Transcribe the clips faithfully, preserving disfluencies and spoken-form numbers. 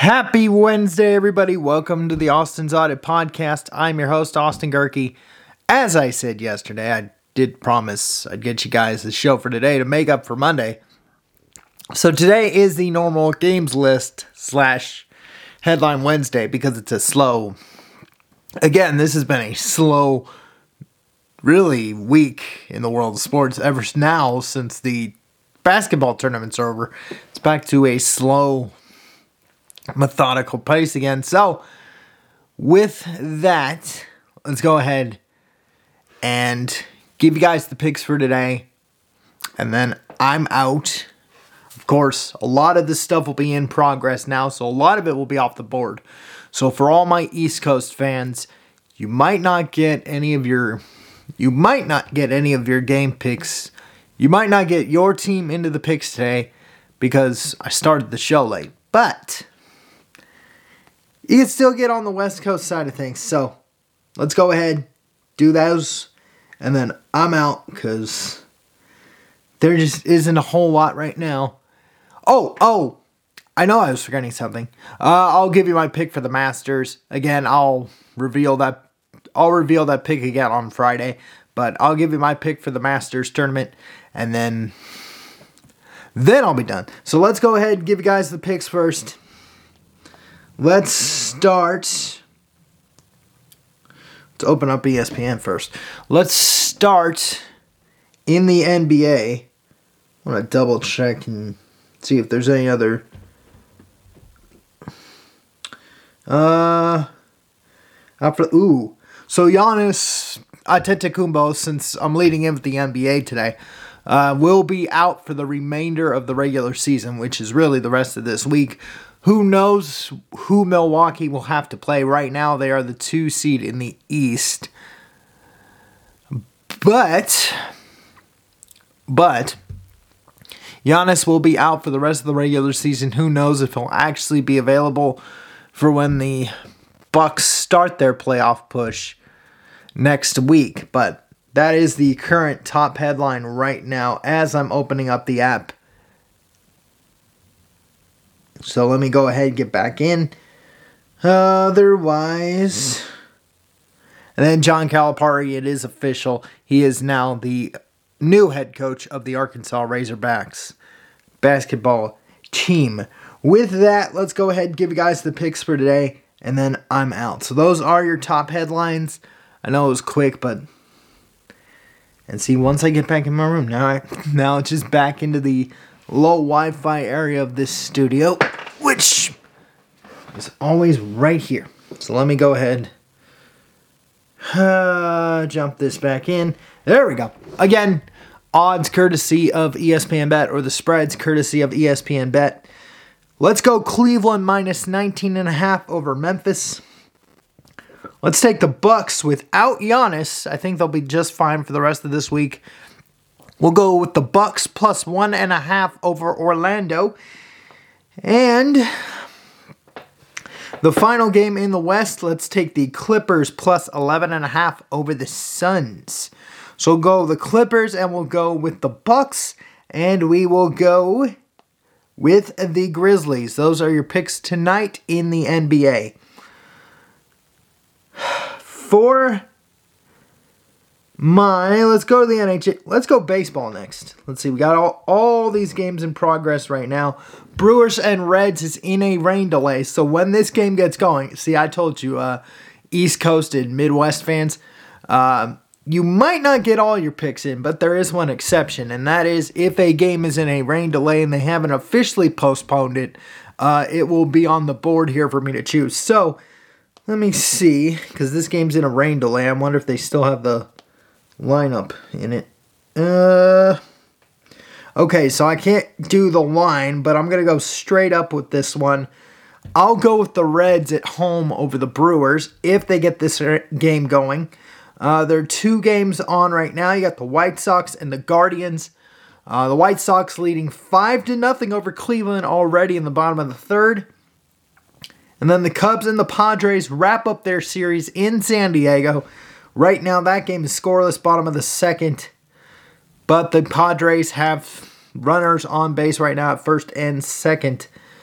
Happy Wednesday, everybody. Welcome to the Austin's Audit Podcast. I'm your host, Austin Gerke. As I said yesterday, I did promise I'd get you guys a show for today to make up for Monday. So today is the normal games list slash headline Wednesday because it's a slow, again, this has been a slow, really week in the world of sports ever now since the basketball tournaments are over. It's back to a slow, methodical pace again. So with that, let's go ahead and give you guys the picks for today, and then I'm out. Of course, a lot of this stuff will be in progress now, so a lot of it will be off the board. So for all my East Coast fans, you might not get any of your you might not get any of your game picks. You might not get your team into the picks today because I started the show late. But you can still get on the West Coast side of things. So let's go ahead, do those, and then I'm out because there just isn't a whole lot right now. Oh, oh, I know I was forgetting something. Uh, I'll give you my pick for the Masters. Again, I'll reveal that. I'll reveal that pick again on Friday. But I'll give you my pick for the Masters tournament, and then then I'll be done. So let's go ahead and give you guys the picks first. Let's start. Let's open up E S P N first. Let's start in the N B A. I want to double check and see if there's any other. Uh, after ooh, so Giannis Antetokounmpo, since I'm leading in with the N B A today, uh, will be out for the remainder of the regular season, which is really the rest of this week. Who knows who Milwaukee will have to play? Right now, they are the two seed in the East. But, but, Giannis will be out for the rest of the regular season. Who knows if he'll actually be available for when the Bucks start their playoff push next week. But that is the current top headline right now as I'm opening up the app. So let me go ahead and get back in. Otherwise, and then John Calipari, it is official. He is now the new head coach of the Arkansas Razorbacks basketball team. With that, let's go ahead and give you guys the picks for today, and then I'm out. So those are your top headlines. I know it was quick, but and see, once I get back in my room, now I now it's just back into the low Wi-Fi area of this studio, which is always right here. So let me go ahead, uh, jump this back in. There we go. Again, odds courtesy of E S P N Bet, or the spreads courtesy of E S P N Bet. Let's go Cleveland minus nineteen and a half over Memphis. Let's take the Bucks without Giannis. I think they'll be just fine for the rest of this week. We'll go with the Bucks plus one and a half over Orlando. And the final game in the West, let's take the Clippers plus eleven and a half over the Suns. So we'll go the Clippers, and we'll go with the Bucks, and we will go with the Grizzlies. Those are your picks tonight in the N B A. For My, let's go to the N H L. Let's go baseball next. Let's see. We got all, all these games in progress right now. Brewers and Reds is in a rain delay. So when this game gets going, see, I told you, uh, East Coast and Midwest fans, uh, you might not get all your picks in, but there is one exception, and that is if a game is in a rain delay and they haven't officially postponed it, uh, it will be on the board here for me to choose. So let me see, because this game's in a rain delay. I wonder if they still have the lineup in it. Uh, okay, so I can't do the line, but I'm going to go straight up with this one. I'll go with the Reds at home over the Brewers if they get this game going. Uh, there are two games on right now. You got the White Sox and the Guardians. Uh, the White Sox leading five to nothing over Cleveland already in the bottom of the third. And then the Cubs and the Padres wrap up their series in San Diego. Right now, that game is scoreless, bottom of the second. But the Padres have runners on base right now at first and second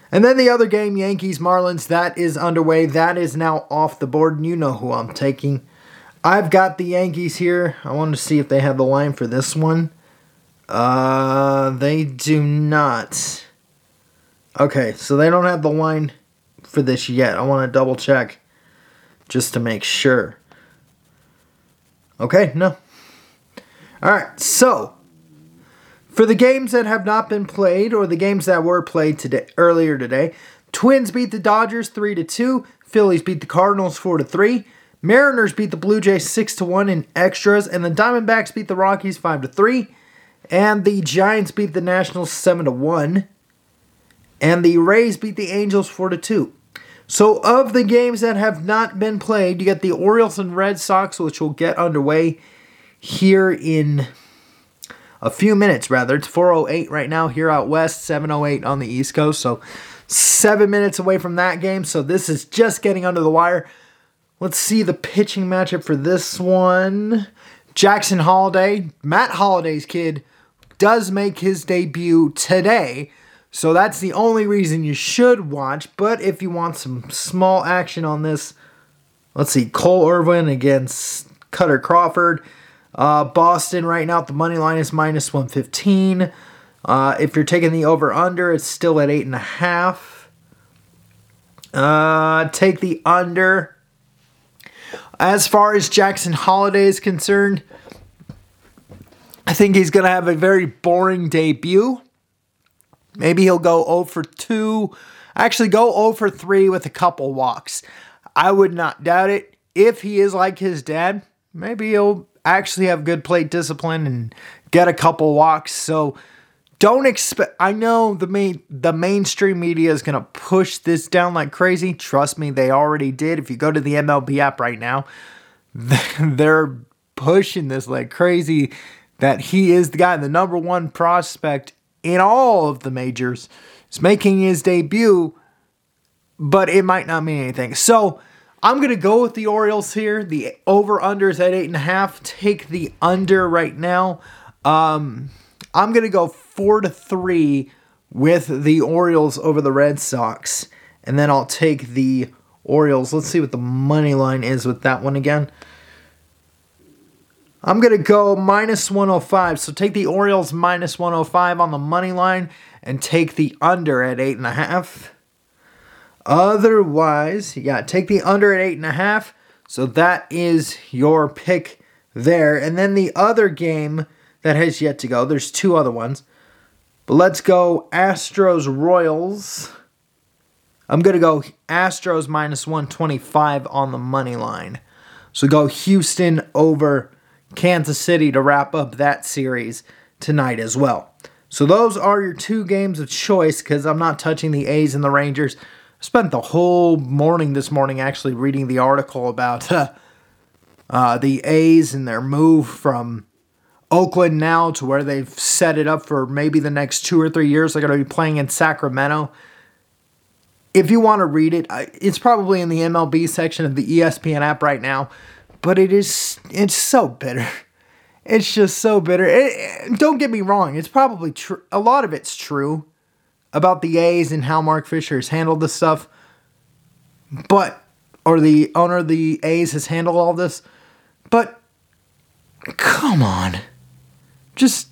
And then the other game, Yankees-Marlins, that is underway. That is now off the board, and you know who I'm taking. I've got the Yankees here. I wanted to see if they have the line for this one. Uh, they do not. Okay, so they don't have the line for this yet. I want to double check just to make sure. Okay, no. Alright, so for the games that have not been played, or the games that were played today earlier today, Twins beat the Dodgers three to two, Phillies beat the Cardinals four to three, Mariners beat the Blue Jays six to one in extras, and the Diamondbacks beat the Rockies five to three, and the Giants beat the Nationals seven to one, and the Rays beat the Angels four to two. So of the games that have not been played, you get the Orioles and Red Sox, which will get underway here in a few minutes, rather. It's four oh eight right now here out west, seven oh eight on the East Coast. So seven minutes away from that game. So this is just getting under the wire. Let's see the pitching matchup for this one. Jackson Holliday, Matt Holliday's kid, does make his debut today. So that's the only reason you should watch. But if you want some small action on this, let's see. Cole Irvin against Cutter Crawford. Uh, Boston right now, the money line is minus one fifteen. Uh, if you're taking the over-under, it's still at eight point five. Uh, take the under. As far as Jackson Holliday is concerned, I think he's going to have a very boring debut. Maybe he'll go oh for two. Actually, go oh for three with a couple walks. I would not doubt it. If he is like his dad, maybe he'll actually have good plate discipline and get a couple walks. So don't expect. I know the main the mainstream media is going to push this down like crazy. Trust me, they already did. If you go to the M L B app right now, they're pushing this like crazy that he is the guy, the number one prospect in all of the majors. Is making his debut, but it might not mean anything. So I'm going to go with the Orioles here. The over-under is at eight point five. Take the under right now. Um, I'm going to go four to three with the Orioles over the Red Sox. And then I'll take the Orioles. Let's see what the money line is with that one again. I'm going to go minus one oh five. So take the Orioles minus one oh five on the money line and take the under at eight point five. Otherwise, yeah, take the under at eight point five. So that is your pick there. And then the other game that has yet to go, there's two other ones. But let's go Astros Royals. I'm going to go Astros minus one twenty-five on the money line. So go Houston over Kansas City to wrap up that series tonight as well. So those are your two games of choice because I'm not touching the A's and the Rangers. I spent the whole morning this morning actually reading the article about uh, uh, the A's and their move from Oakland now to where they've set it up for maybe the next two or three years. They're going to be playing in Sacramento. If you want to read it, it's probably in the M L B section of the E S P N app right now. But it is, it's so bitter. It's just so bitter. It, it, don't get me wrong. It's probably true. A lot of it's true about the A's and how Mark Fisher has handled this stuff. But, or the owner of the A's has handled all this. But, come on. Just,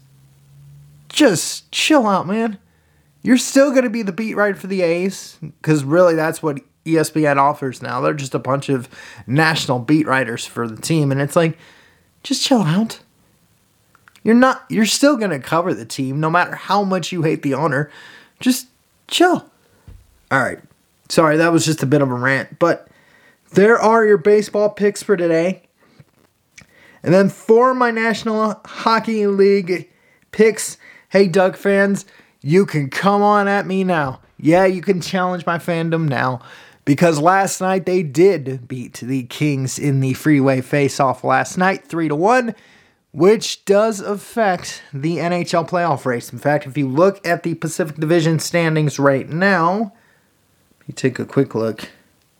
just chill out, man. You're still going to be the beat writer for the A's. Because really that's what E S P N offers now. They're just a bunch of national beat writers for the team. And it's like, just chill out. You're not, you're still going to cover the team no matter how much you hate the owner. Just chill. All right. Sorry, that was just a bit of a rant. But there are your baseball picks for today. And then for my National Hockey League picks, hey, Duck fans, you can come on at me now. Yeah, you can challenge my fandom now. Because last night they did beat the Kings in the freeway face-off last night, three to one, which does affect the N H L playoff race. In fact, if you look at the Pacific Division standings right now, you take a quick look.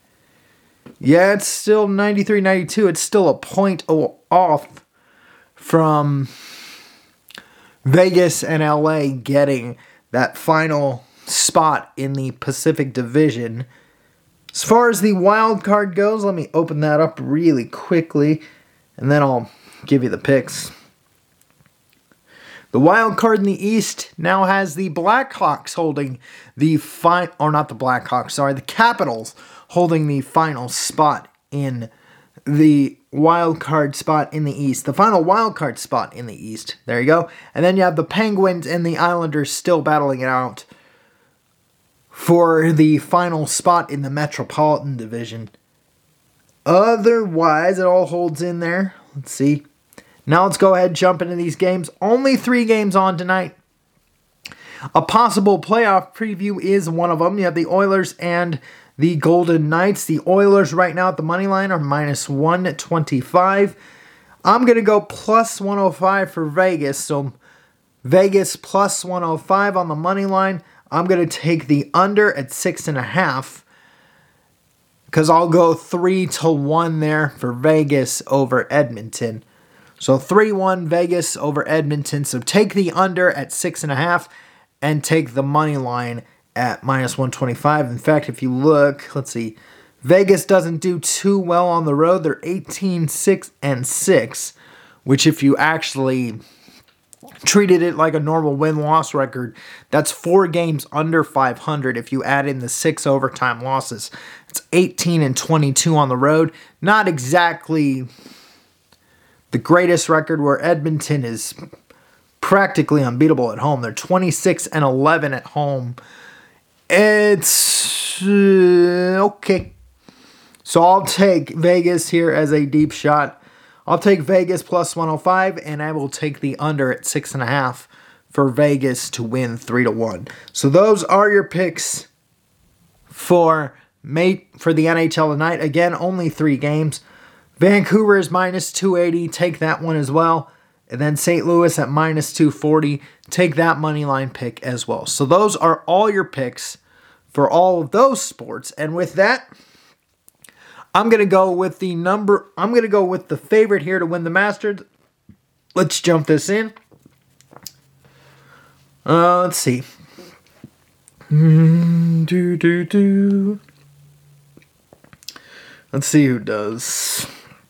Yeah, it's still ninety-three ninety-two. It's still a point off from Vegas and L A getting that final spot in the Pacific Division. As far as the wild card goes, let me open that up really quickly, and then I'll give you the picks. The wild card in the East now has the Blackhawks holding the final, or not the Blackhawks, sorry, the Capitals holding the final spot in the wild card spot in the East. The final wild card spot in the East. There you go. And then you have the Penguins and the Islanders still battling it out for the final spot in the Metropolitan Division. Otherwise, it all holds in there. Let's see. Now let's go ahead and jump into these games. Only three games on tonight. A possible playoff preview is one of them. You have the Oilers and the Golden Knights. The Oilers right now at the money line are minus one twenty-five. I'm going to go plus one oh five for Vegas. So Vegas plus one oh five on the money line. I'm going to take the under at six and a half. Because I'll go three to one there for Vegas over Edmonton. So three one Vegas over Edmonton. So take the under at six and a half and take the money line at minus one twenty-five. In fact, if you look, let's see, Vegas doesn't do too well on the road. They're eighteen six and six, which if you actually treated it like a normal win-loss record, that's four games under five hundred if you add in the six overtime losses. It's eighteen and twenty-two on the road. Not exactly the greatest record, where Edmonton is practically unbeatable at home. They're twenty-six and eleven at home. It's uh, okay. So I'll take Vegas here as a deep shot. I'll take Vegas plus one oh five, and I will take the under at six and a half for Vegas to win three to one. So those are your picks for mate for the N H L tonight. Again, only three games. Vancouver is minus two eighty. Take that one as well. And then Saint Louis at minus two forty. Take that money line pick as well. So those are all your picks for all of those sports. And with that, I'm going to go with the number. I'm going to go with the favorite here to win the Masters. Let's jump this in. Uh, let's see. Mm, do, do, do. Let's see who does.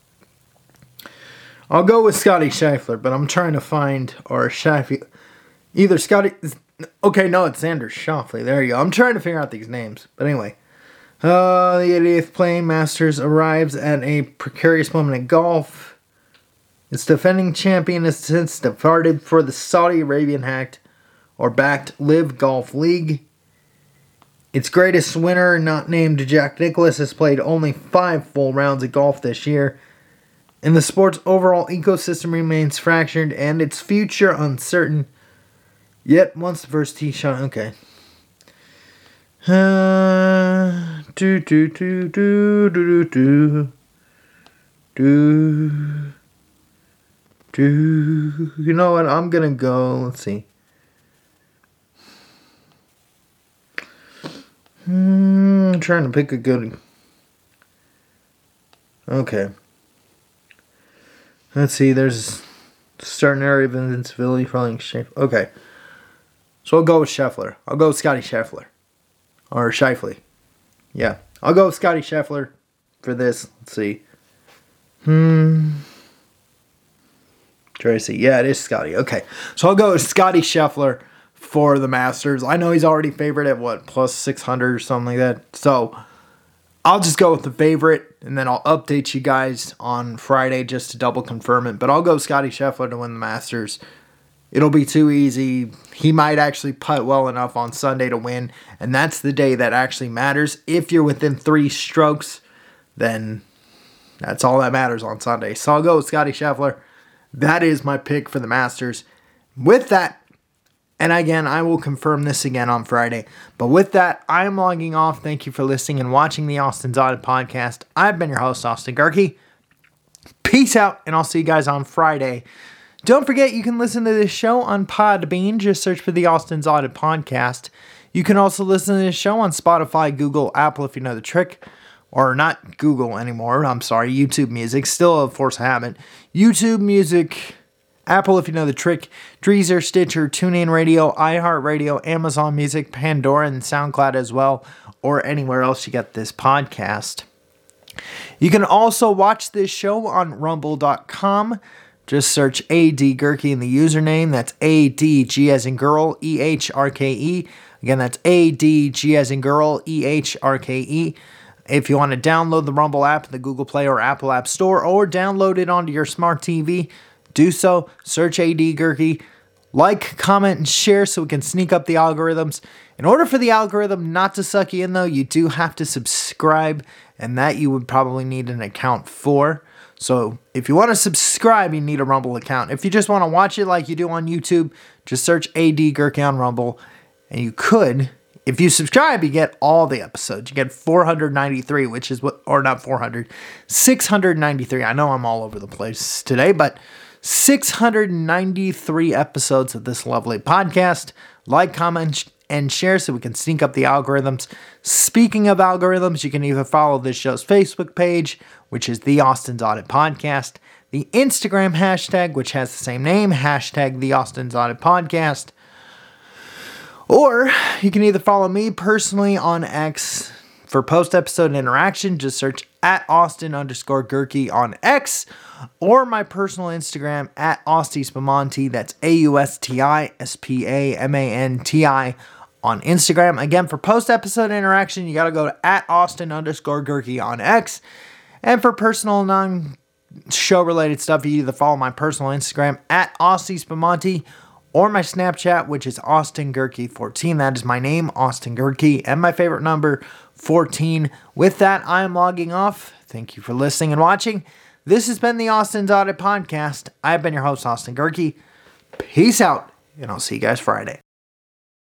I'll go with Scotty Scheffler, but I'm trying to find, or Scheffler, either Scotty, okay, no, it's Xander Schauffele, there you go. I'm trying to figure out these names, but anyway. Uh, the eightieth playing Masters arrives at a precarious moment in golf. Its defending champion has since departed for the Saudi Arabian hacked, or backed Live Golf League. Its greatest winner, not named Jack Nicklaus, has played only five full rounds of golf this year. And the sport's overall ecosystem remains fractured and its future uncertain. Yet, once the first tee shot... Okay. Uh, do, do, do, do, do, do, do, do. You know what? I'm going to go... Let's see. Hmm, I'm trying to pick a good... Okay. Let's see, there's a certain area of invincibility following Scheffler. Okay. So I'll go with Scheffler. I'll go with Scotty Scheffler. Or Scheifele. Yeah. I'll go with Scotty Scheffler for this. Let's see. Hmm. Try to see. Yeah, it is Scotty. Okay. So I'll go with Scotty Scheffler for the Masters. I know he's already favored at what, plus six hundred or something like that. So I'll just go with the favorite, and then I'll update you guys on Friday just to double confirm it. But I'll go Scotty Scheffler to win the Masters. It'll be too easy. He might actually putt well enough on Sunday to win, and that's the day that actually matters. If you're within three strokes, then that's all that matters on Sunday. So I'll go with Scotty Scheffler. That is my pick for the Masters. With that, and again, I will confirm this again on Friday. But with that, I am logging off. Thank you for listening and watching the Austin's Audit Podcast. I've been your host, Austin Garkey. Peace out, and I'll see you guys on Friday. Don't forget, you can listen to this show on Podbean. Just search for the Austin's Audit Podcast. You can also listen to this show on Spotify, Google, Apple, if you know the trick. Or not Google anymore. I'm sorry, YouTube Music. Still a force of habit. YouTube Music, Apple, if you know the trick, Deezer, Stitcher, TuneIn Radio, iHeartRadio, Amazon Music, Pandora, and SoundCloud as well, or anywhere else you get this podcast. You can also watch this show on rumble dot com. Just search A D Gerke in the username. That's A D G as in girl, E H R K E. Again, that's A D G as in girl, E H R K E. If you want to download the Rumble app in the Google Play or Apple App Store, or download it onto your smart T V, do so. Search A D Gerke. Like, comment, and share so we can sneak up the algorithms. In order for the algorithm not to suck you in, though, you do have to subscribe, and that you would probably need an account for. So if you want to subscribe, you need a Rumble account. If you just want to watch it like you do on YouTube, just search A D Gerke on Rumble, and you could. If you subscribe, you get all the episodes. You get four hundred ninety-three, which is what, or not four hundred, six hundred ninety-three. I know I'm all over the place today, but six hundred ninety-three episodes of this lovely podcast. Like, comment, and share so we can sneak up the algorithms. Speaking of algorithms, you can either follow this show's Facebook page, which is the Austin's Audit Podcast, the Instagram hashtag, which has the same name, hashtag the Austin's Audit Podcast, or you can either follow me personally on X for post-episode interaction. Just search at Austin underscore Gerke on X, or my personal Instagram at Austi Spamanti. That's A U S T I S P A M A N T I on Instagram. Again, for post-episode interaction, you got to go to at Austin underscore Gerke on X. And for personal non-show related stuff, you either follow my personal Instagram at Austi Spamanti, or my Snapchat, which is Austin Gerke fourteen. That is my name, Austin Gerke, and my favorite number, fourteen. With that, I am logging off. Thank you for listening and watching. This has been the Austin's Audit Podcast. I've been your host, Austin Gerke. Peace out, and I'll see you guys Friday.